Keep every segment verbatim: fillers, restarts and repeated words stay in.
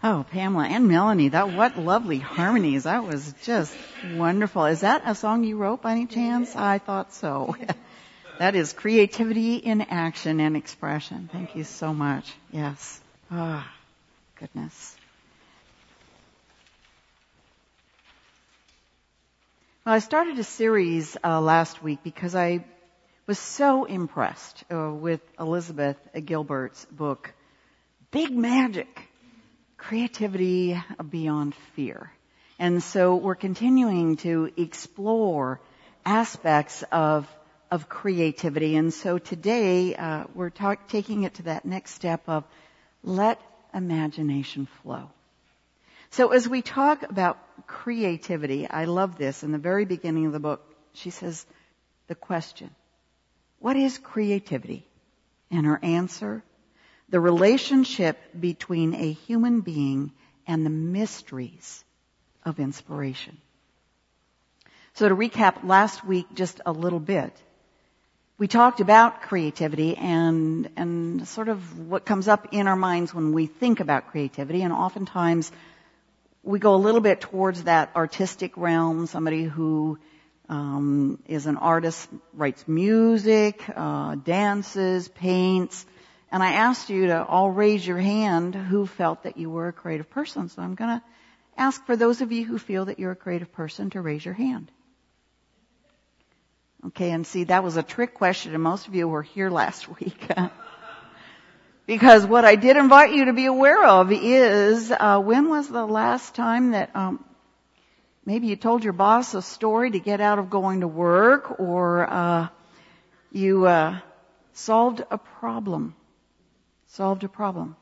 Oh, Pamela and Melanie, that what lovely harmonies. That was just wonderful. Is that a song you wrote by any chance? I thought so. That is creativity in action and expression. Thank you so much. Yes. Ah, oh, goodness. Well, I started a series uh, last week because I was so impressed uh, with Elizabeth Gilbert's book, Big Magic, Creativity Beyond Fear. And so we're continuing to explore aspects of of creativity. And so today uh, we're talk, taking it to that next step of let imagination flow. So as we talk about creativity, I love this. In the very beginning of the book, she says the question, what is creativity? And her answer, the relationship between a human being and the mysteries of inspiration. So to recap last week just a little bit, we talked about creativity and and sort of what comes up in our minds when we think about creativity, and oftentimes we go a little bit towards that artistic realm, somebody who um, is an artist, writes music, uh, dances, paints. And I asked you to all raise your hand who felt that you were a creative person. So I'm going to ask for those of you who feel that you're a creative person to raise your hand. Okay, and see, that was a trick question, and most of you were here last week. Because what I did invite you to be aware of is, uh, when was the last time that um, maybe you told your boss a story to get out of going to work, or uh, you uh, solved a problem. Solved a problem.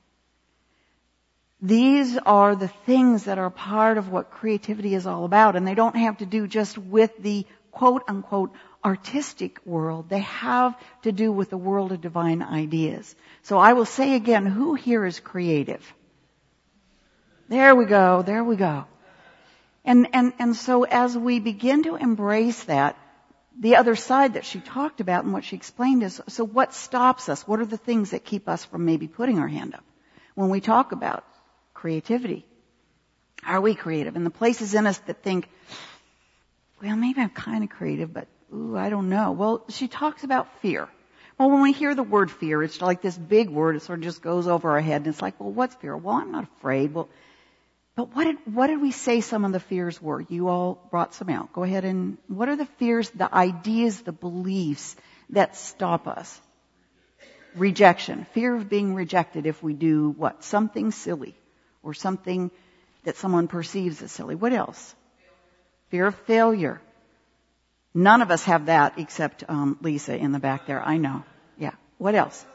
These are the things that are part of what creativity is all about, and they don't have to do just with the quote-unquote artistic world. They have to do with the world of divine ideas. So I will say again, who here is creative? There we go, there we go. And, and, and so as we begin to embrace that, the other side that she talked about and what she explained is, so what stops us? What are the things that keep us from maybe putting our hand up when we talk about creativity? Are we creative? And the places in us that think, well, maybe I'm kind of creative, but ooh, I don't know. Well, she talks about fear. Well, when we hear the word fear, it's like this big word. It sort of just goes over our head, and it's like, well, what's fear? Well, I'm not afraid. Well, but what did what did we say some of the fears were? You all brought some out. Go ahead and what are the fears, the ideas, the beliefs that stop us? Rejection. Fear of being rejected if we do what? Something silly or something that someone perceives as silly. What else? Fear of failure. None of us have that except um, Lisa in the back there. I know. Yeah. What else?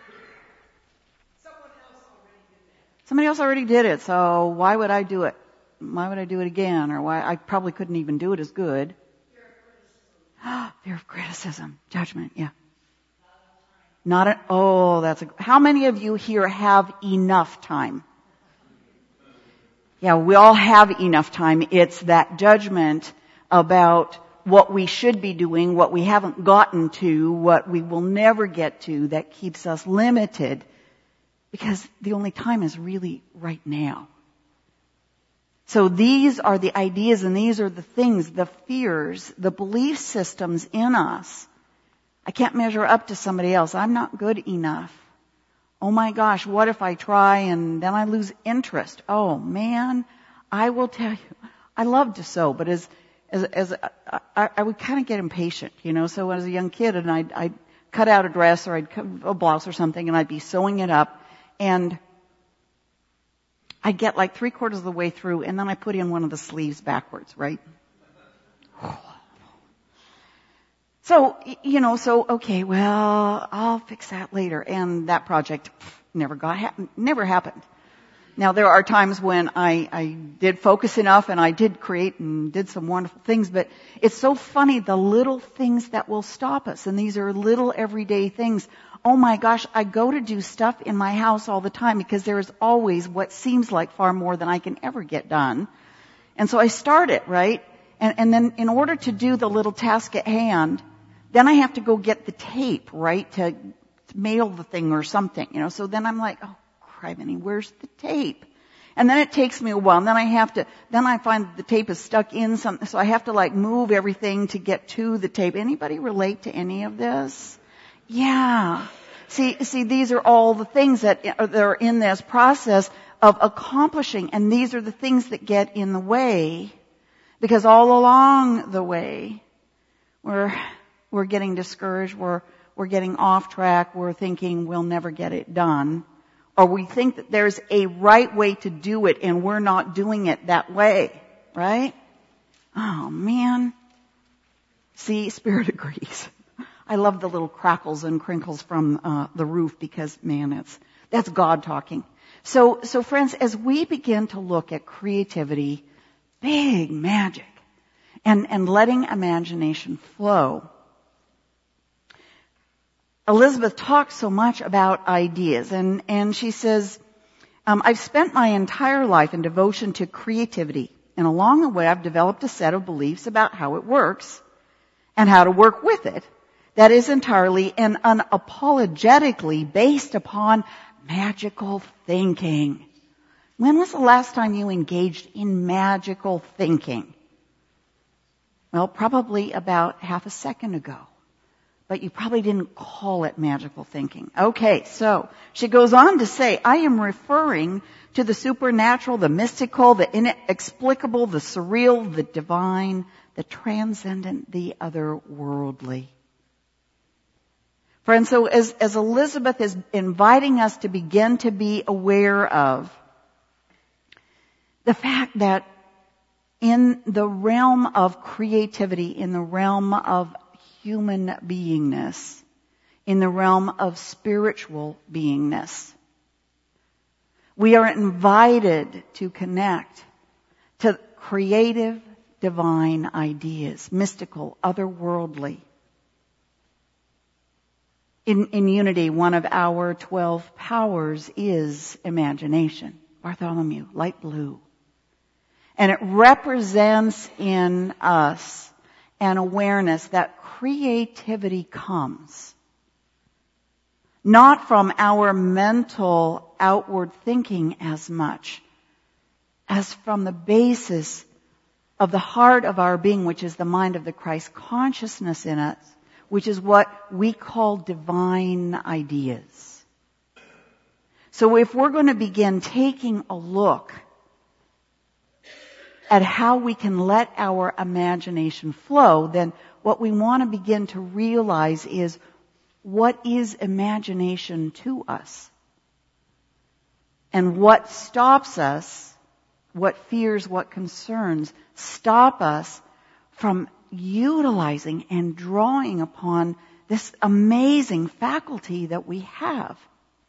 Somebody else already did it, so why would I do it? Why would I do it again? Or why I probably couldn't even do it as good. Fear of criticism. Fear of criticism. Judgment, yeah. Not a, oh, that's a, how many of you here have enough time? Yeah, we all have enough time. It's that judgment about what we should be doing, what we haven't gotten to, what we will never get to that keeps us limited, because the only time is really right now. So these are the ideas and these are the things, the fears, the belief systems in us. I can't measure up to somebody else. I'm not good enough. Oh my gosh, what if I try and then I lose interest? Oh man, I will tell you, I love to sew, but as as as I, I would kind of get impatient, you know. So as a young kid, and I'd, I'd cut out a dress or I'd cut a blouse or something, and I'd be sewing it up, and I'd get like three quarters of the way through, and then I put in one of the sleeves backwards, right? So, you know, so, okay, well, I'll fix that later. And that project never got, ha- never happened. Now, there are times when I, I did focus enough and I did create and did some wonderful things, but it's so funny, the little things that will stop us. And these are little everyday things. Oh my gosh, I go to do stuff in my house all the time because there is always what seems like far more than I can ever get done. And so I start it, right? And, and then in order to do the little task at hand, then I have to go get the tape, right, to mail the thing or something, you know. So then I'm like, oh, criminy, where's the tape? And then it takes me a while, and then I have to, then I find the tape is stuck in something, so I have to like move everything to get to the tape. Anybody relate to any of this? Yeah. See, see, these are all the things that are, that are in this process of accomplishing, and these are the things that get in the way, because all along the way, we're, we're getting discouraged, we're, we're getting off track, we're thinking we'll never get it done, or we think that there's a right way to do it and we're not doing it that way, right? Oh man. See, Spirit agrees. I love the little crackles and crinkles from uh, the roof because, man, it's, that's God talking. So, so friends, as we begin to look at creativity, big magic, and, and letting imagination flow, Elizabeth talks so much about ideas, and, and she says, um, I've spent my entire life in devotion to creativity, and along the way I've developed a set of beliefs about how it works and how to work with it that is entirely and unapologetically based upon magical thinking. When was the last time you engaged in magical thinking? Well, probably about half a second ago. But you probably didn't call it magical thinking. Okay, so she goes on to say, I am referring to the supernatural, the mystical, the inexplicable, the surreal, the divine, the transcendent, the otherworldly. Friends, so as, as Elizabeth is inviting us to begin to be aware of the fact that in the realm of creativity, in the realm of human beingness, in the realm of spiritual beingness, we are invited to connect to creative, divine ideas, mystical, otherworldly. In, in Unity, one of our twelve powers is imagination. Bartholomew, light blue. And it represents in us an awareness that creativity comes not from our mental outward thinking as much as from the basis of the heart of our being, which is the mind of the Christ consciousness in us, which is what we call divine ideas. So if we're going to begin taking a look at how we can let our imagination flow, then what we want to begin to realize is, what is imagination to us? And what stops us, what fears, what concerns stop us from utilizing and drawing upon this amazing faculty that we have.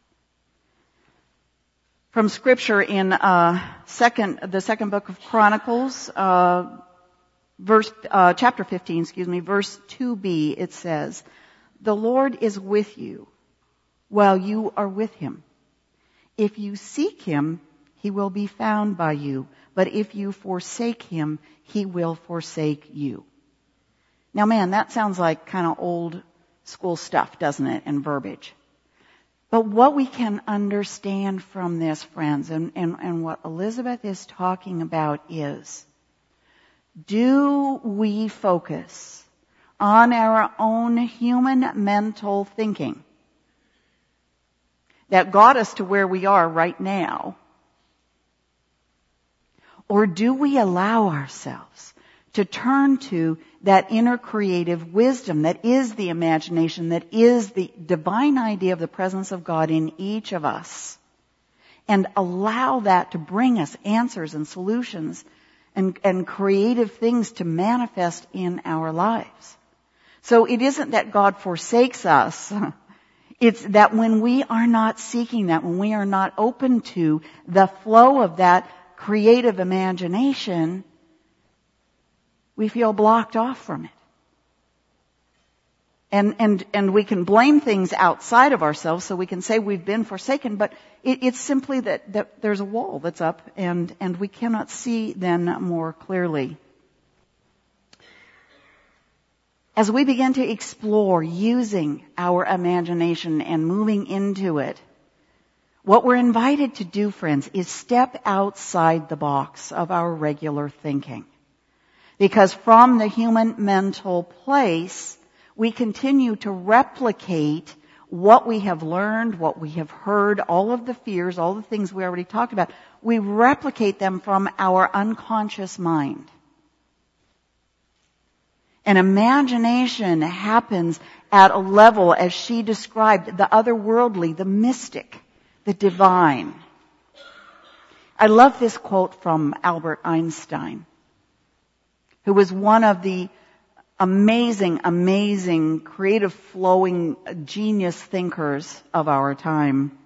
From Scripture in uh, second, the second book of Chronicles, uh, verse, uh, chapter fifteen, excuse me, verse two b, it says, "The Lord is with you while you are with Him. If you seek Him, He will be found by you. But if you forsake Him, He will forsake you." Now, man, that sounds like kind of old school stuff, doesn't it, and verbiage. But what we can understand from this, friends, and, and, and what Elizabeth is talking about is, do we focus on our own human mental thinking that got us to where we are right now? Or do we allow ourselves to turn to that inner creative wisdom that is the imagination, that is the divine idea of the presence of God in each of us, and allow that to bring us answers and solutions and, and creative things to manifest in our lives? So it isn't that God forsakes us. It's that when we are not seeking that, when we are not open to the flow of that creative imagination, we feel blocked off from it. And, and, and we can blame things outside of ourselves, so we can say we've been forsaken, but it, it's simply that, that there's a wall that's up and, and we cannot see then more clearly. As we begin to explore using our imagination and moving into it, What we're invited to do, friends, is step outside the box of our regular thinking. Because from the human mental place, we continue to replicate what we have learned, what we have heard, all of the fears, all the things we already talked about. We replicate them from our unconscious mind. And imagination happens at a level, as she described, the otherworldly, the mystic, the divine. I love this quote from Albert Einstein, who was one of the amazing, amazing, creative, flowing, genius thinkers of our time.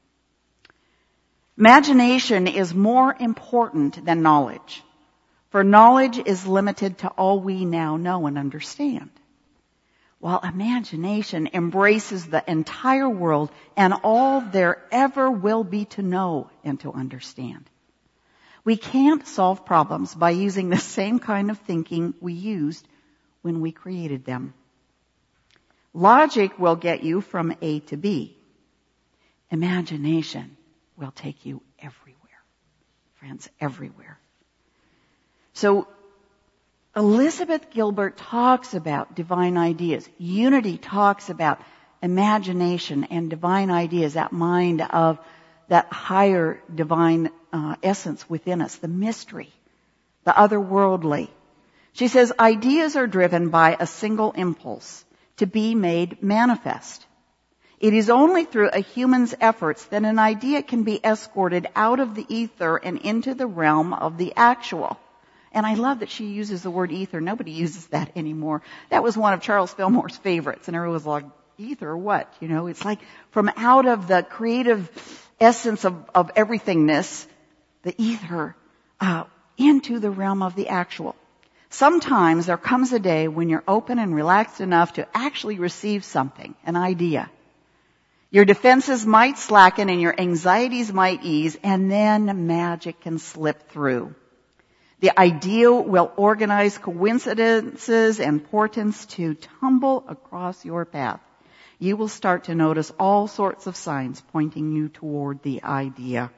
Imagination is more important than knowledge, for knowledge is limited to all we now know and understand, while imagination embraces the entire world and all there ever will be to know and to understand. We can't solve problems by using the same kind of thinking we used when we created them. Logic will get you from A to B. Imagination will take you everywhere. Friends, everywhere. So, Elizabeth Gilbert talks about divine ideas. Unity talks about imagination and divine ideas, that mind of that higher divine uh, essence within us, the mystery, the otherworldly. She says, ideas are driven by a single impulse, to be made manifest. It is only through a human's efforts that an idea can be escorted out of the ether and into the realm of the actual. And I love that she uses the word ether. Nobody uses that anymore. That was one of Charles Fillmore's favorites. And everyone was like, ether or what? You know, it's like from out of the creative essence of, of everythingness, the ether, uh, into the realm of the actual. Sometimes there comes a day when you're open and relaxed enough to actually receive something, an idea. Your defenses might slacken and your anxieties might ease, and then magic can slip through. The idea will organize coincidences and portents to tumble across your path. You will start to notice all sorts of signs pointing you toward the idea.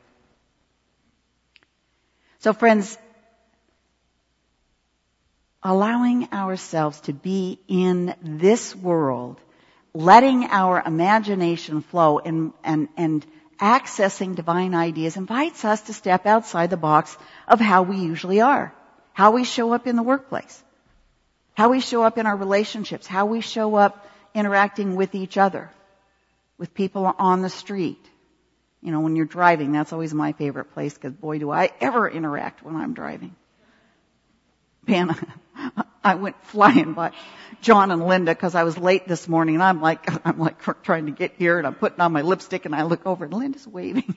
So friends, allowing ourselves to be in this world, letting our imagination flow and, and, and accessing divine ideas invites us to step outside the box of how we usually are, how we show up in the workplace, how we show up in our relationships, how we show up interacting with each other, with people on the street. You know, when you're driving, that's always my favorite place, because boy, do I ever interact when I'm driving. Man, I went flying by John and Linda because I was late this morning, and I'm like, I'm like trying to get here, and I'm putting on my lipstick, and I look over, and Linda's waving.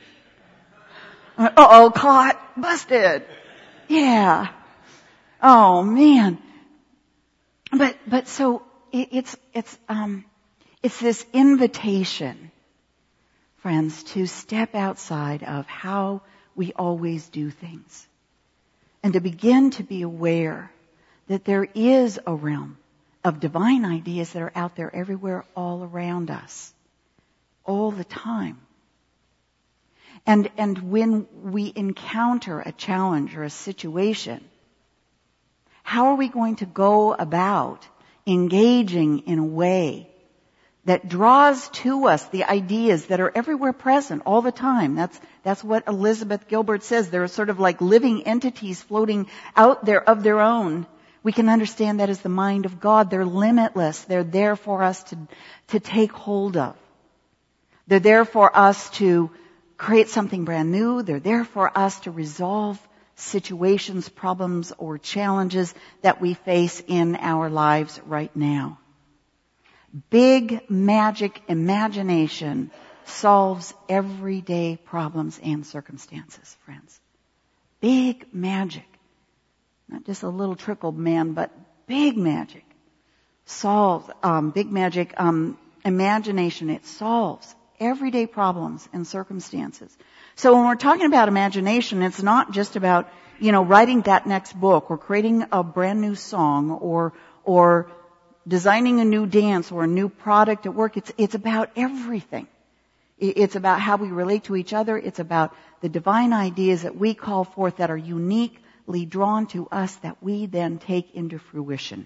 Uh-oh, caught, busted. Yeah. Oh man. But but so it, it's it's um it's this invitation, friends, to step outside of how we always do things, and to begin to be aware that there is a realm of divine ideas that are out there everywhere, all around us, all the time. And, and when we encounter a challenge or a situation, how are we going to go about engaging in a way that draws to us the ideas that are everywhere present all the time? That's, that's what Elizabeth Gilbert says. They're sort of like living entities floating out there of their own. We can understand that as the mind of God. They're limitless. They're there for us to, to take hold of. They're there for us to create something brand new. They're there for us to resolve situations, problems, or challenges that we face in our lives right now. Big magic imagination solves everyday problems and circumstances, friends. Big magic. Not just a little trickle, man, but big magic solves, um, big magic, um, imagination, it solves everyday problems and circumstances. So when we're talking about imagination, it's not just about, you know, writing that next book or creating a brand new song or, or designing a new dance or a new product at work. It's, it's about everything. It's about how we relate to each other. It's about the divine ideas that we call forth that are uniquely drawn to us that we then take into fruition.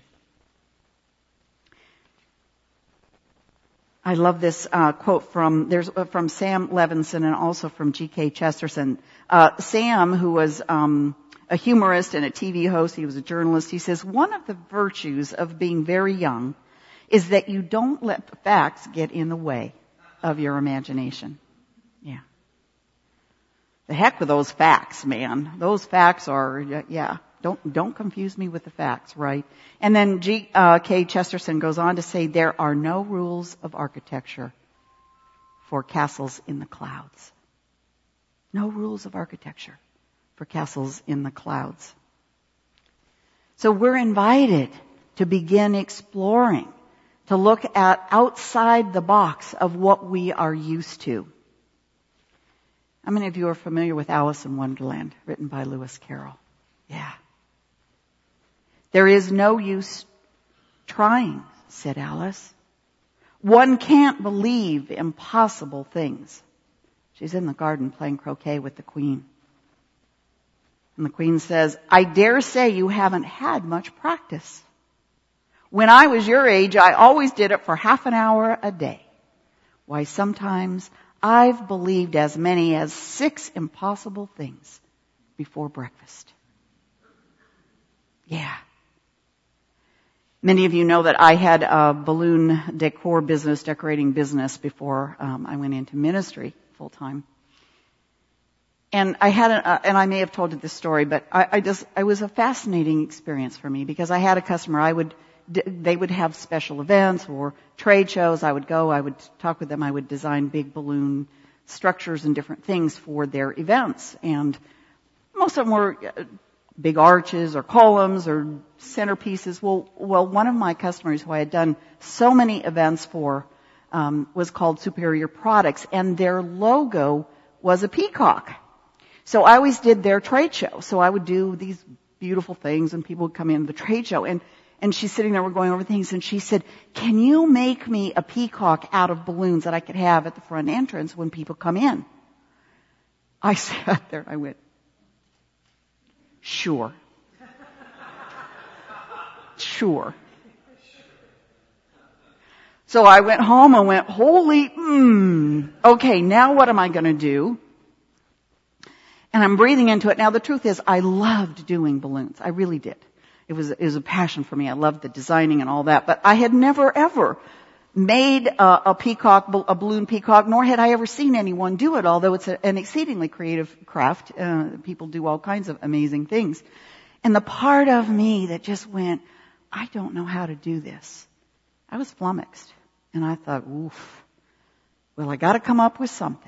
I love this uh, quote from there's uh, from Sam Levinson and also from G K Chesterton. Uh, Sam, who was um, a humorist and a T V host, he was a journalist. He says one of the virtues of being very young is that you don't let the facts get in the way of your imagination. Yeah. The heck with those facts, man. Those facts are yeah. Don't, don't confuse me with the facts, right? And then G K Chesterton goes on to say, there are no rules of architecture for castles in the clouds. No rules of architecture for castles in the clouds. So we're invited to begin exploring, to look at outside the box of what we are used to. How many of you are familiar with Alice in Wonderland, written by Lewis Carroll? Yeah. There is no use trying, said Alice. One can't believe impossible things. She's in the garden playing croquet with the Queen. And the Queen says, I dare say you haven't had much practice. When I was your age, I always did it for half an hour a day. Why, sometimes I've believed as many as six impossible things before breakfast. Yeah. Many of you know that I had a balloon decor business, decorating business before um, I went into ministry full time. And I had, a, uh, and I may have told you this story, but I, I just, it was a fascinating experience for me because I had a customer. I would, they would have special events or trade shows. I would go. I would talk with them. I would design big balloon structures and different things for their events. And most of them were big arches or columns or centerpieces. Well, well, one of my customers who I had done so many events for um, was called Superior Products, and their logo was a peacock. So I always did their trade show. So I would do these beautiful things, and people would come in to the trade show. And and she's sitting there, we're going over things, and she said, "Can you make me a peacock out of balloons that I could have at the front entrance when people come in?" I sat there. I went, Sure. Sure. So I went home and went, holy, mm, okay, now what am I going to do? And I'm breathing into it. Now the truth is I loved doing balloons. I really did. It was, it was a passion for me. I loved the designing and all that. But I had never ever made a, a peacock, a balloon peacock, nor had I ever seen anyone do it, although it's a, an exceedingly creative craft. Uh, people do all kinds of amazing things. And the part of me that just went, I don't know how to do this. I was flummoxed. And I thought, oof, well, I got to come up with something.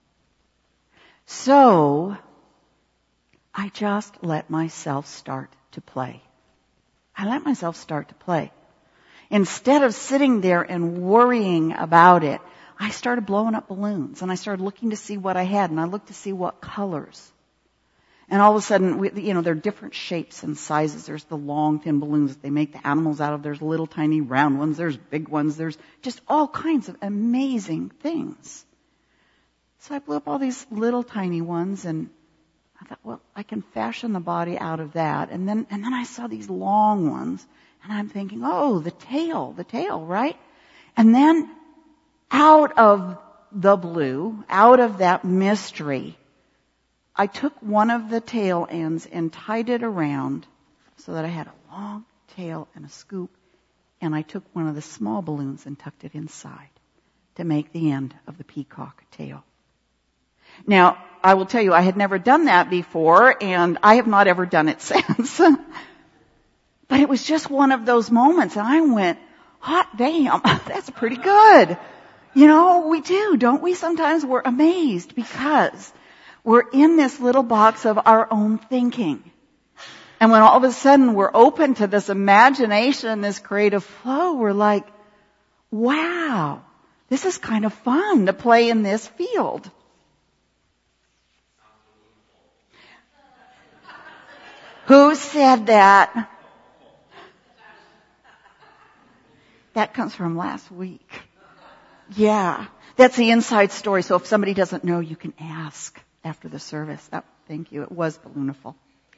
So I just let myself start to play. I let myself start to play. Instead of sitting there and worrying about it, I started blowing up balloons, and I started looking to see what I had, and I looked to see what colors. And all of a sudden, we, you know, there are different shapes and sizes. There's the long, thin balloons that they make the animals out of. There's little, tiny, round ones. There's big ones. There's just all kinds of amazing things. So I blew up all these little, tiny ones, and I thought, well, I can fashion the body out of that. And then, and then I saw these long ones. And I'm thinking, oh, the tail, the tail, right? And then out of the blue, out of that mystery, I took one of the tail ends and tied it around so that I had a long tail and a scoop. And I took one of the small balloons and tucked it inside to make the end of the peacock tail. Now, I will tell you, I had never done that before, and I have not ever done it since. But it was just one of those moments, and I went, hot damn, that's pretty good. You know, we do, don't we? Sometimes we're amazed because we're in this little box of our own thinking. And when all of a sudden we're open to this imagination, this creative flow, we're like, wow, this is kind of fun to play in this field. Who said that? That comes from last week. Yeah. That's the inside story. So if somebody doesn't know, you can ask after the service. That, thank you. It was ballooniful.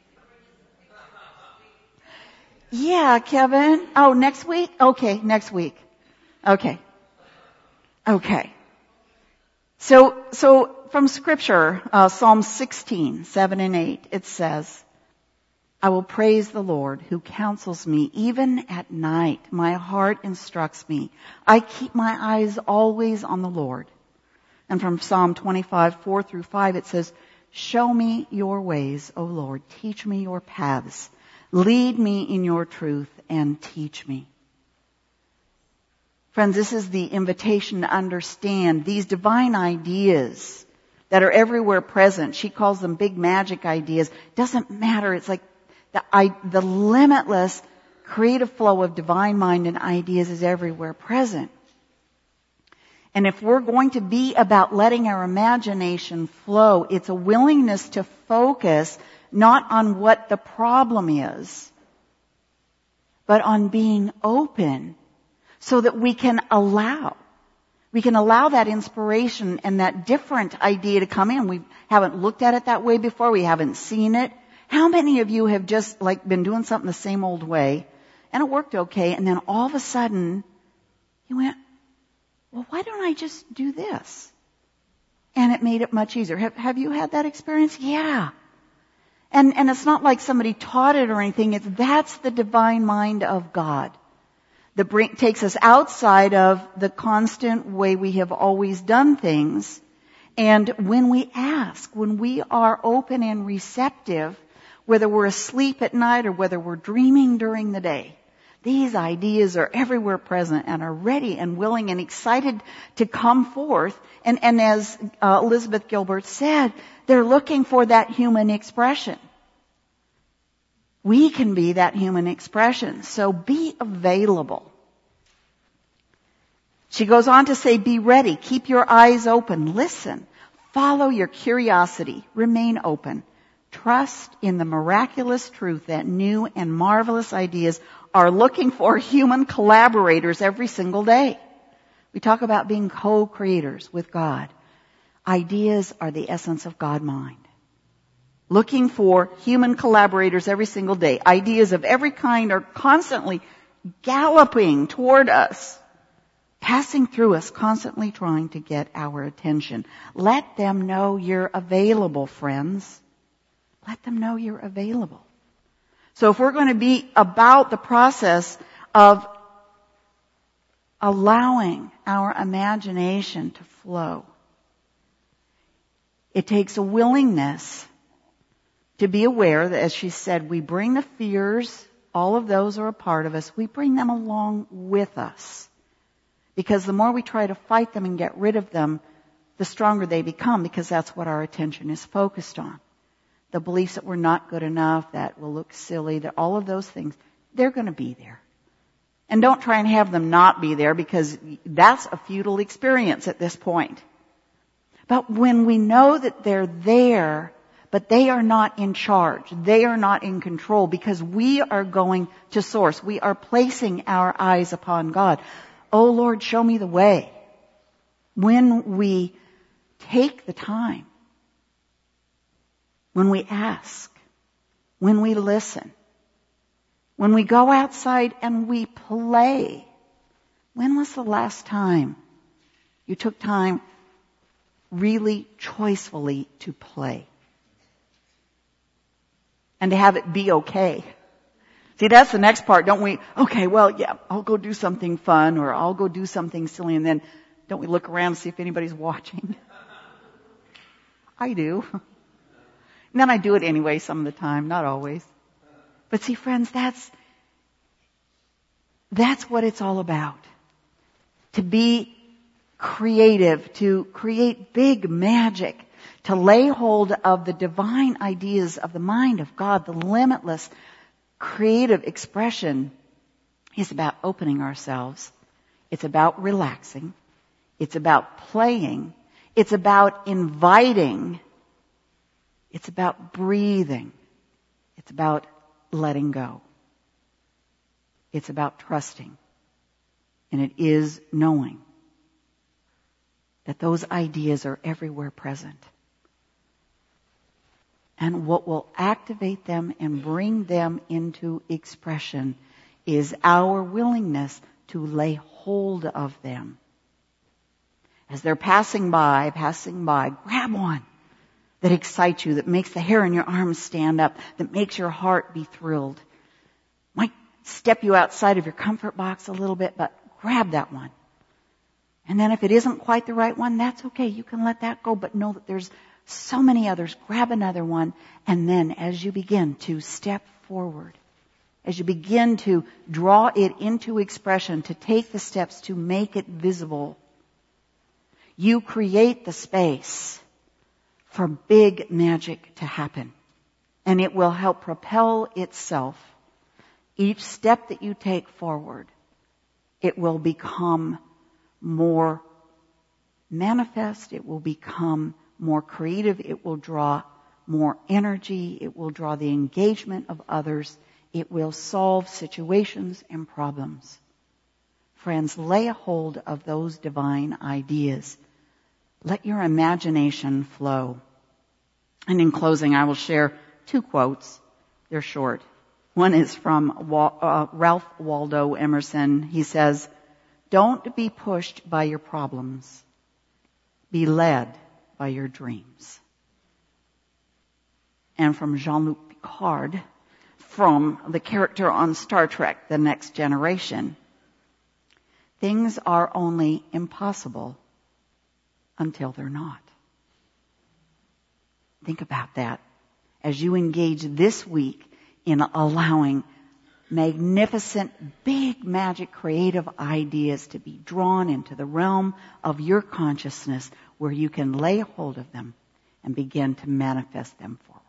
Yeah, Kevin. Oh, next week? Okay, next week. Okay. Okay. So, so from scripture, uh, Psalm sixteen, seven and eight, it says, I will praise the Lord who counsels me even at night. My heart instructs me. I keep my eyes always on the Lord. And from Psalm twenty-five, four through five, it says, show me your ways, O Lord. Teach me your paths. Lead me in your truth and teach me. Friends, this is the invitation to understand these divine ideas that are everywhere present. She calls them big magic ideas. Doesn't matter. It's like the, I, the limitless creative flow of divine mind and ideas is everywhere present. And if we're going to be about letting our imagination flow, it's a willingness to focus not on what the problem is, but on being open so that we can allow, we can allow that inspiration and that different idea to come in. We haven't looked at it that way before. We haven't seen it. How many of you have just like been doing something the same old way and it worked okay, and then all of a sudden you went, well, why don't I just do this? And it made it much easier. Have, have you had that experience? Yeah. And, and it's not like somebody taught it or anything. It's, that's the divine mind of God that bring, takes us outside of the constant way we have always done things. And when we ask, when we are open and receptive, whether we're asleep at night or whether we're dreaming during the day, these ideas are everywhere present and are ready and willing and excited to come forth. And, and as uh, Elizabeth Gilbert said, they're looking for that human expression. We can be that human expression. So be available. She goes on to say, be ready. Keep your eyes open. Listen. Follow your curiosity. Remain open. Trust in the miraculous truth that new and marvelous ideas are looking for human collaborators every single day. We talk about being co-creators with God. Ideas are the essence of God mind. Looking for human collaborators every single day. Ideas of every kind are constantly galloping toward us, passing through us, constantly trying to get our attention. Let them know you're available, friends. Let them know you're available. So if we're going to be about the process of allowing our imagination to flow, it takes a willingness to be aware that, as she said, we bring the fears, all of those are a part of us, we bring them along with us. Because the more we try to fight them and get rid of them, the stronger they become, because that's what our attention is focused on. The beliefs that we're not good enough, that will look silly, that all of those things, they're going to be there. And don't try and have them not be there, because that's a futile experience at this point. But when we know that they're there, but they are not in charge, they are not in control, because we are going to source. We are placing our eyes upon God. Oh Lord, show me the way. When we take the time, when we ask, when we listen, when we go outside and we play. When was the last time you took time really choicefully to play? And to have it be okay. See, that's the next part, don't we? Okay, well, yeah, I'll go do something fun, or I'll go do something silly, and then don't we look around and see if anybody's watching? I do. And then I do it anyway some of the time, not always. But see, friends, that's, that's what it's all about. To be creative, to create big magic, to lay hold of the divine ideas of the mind of God, the limitless creative expression, is about opening ourselves. It's about relaxing. It's about playing. It's about inviting. It's about breathing. It's about letting go. It's about trusting. And it is knowing. that those ideas are everywhere present. And what will activate them and bring them into expression is our willingness to lay hold of them. As they're passing by, passing by, grab one that excites you, that makes the hair on your arms stand up, that makes your heart be thrilled. Might step you outside of your comfort box a little bit, but grab that one. And then if it isn't quite the right one, that's okay. You can let that go, but know that there's so many others. Grab another one, and then as you begin to step forward, as you begin to draw it into expression, to take the steps to make it visible, you create the space for big magic to happen. And it will help propel itself. Each step that you take forward, it will become more manifest. It will become more creative. It will draw more energy. It will draw the engagement of others. It will solve situations and problems. Friends, lay a hold of those divine ideas. Let your imagination flow. And in closing, I will share two quotes. They're short. One is from uh, Ralph Waldo Emerson. He says, "Don't be pushed by your problems. Be led by your dreams." And from Jean-Luc Picard, from the character on Star Trek, The Next Generation, "Things are only impossible until they're not." Think about that as you engage this week in allowing magnificent, big, magic, creative ideas to be drawn into the realm of your consciousness where you can lay hold of them and begin to manifest them forward.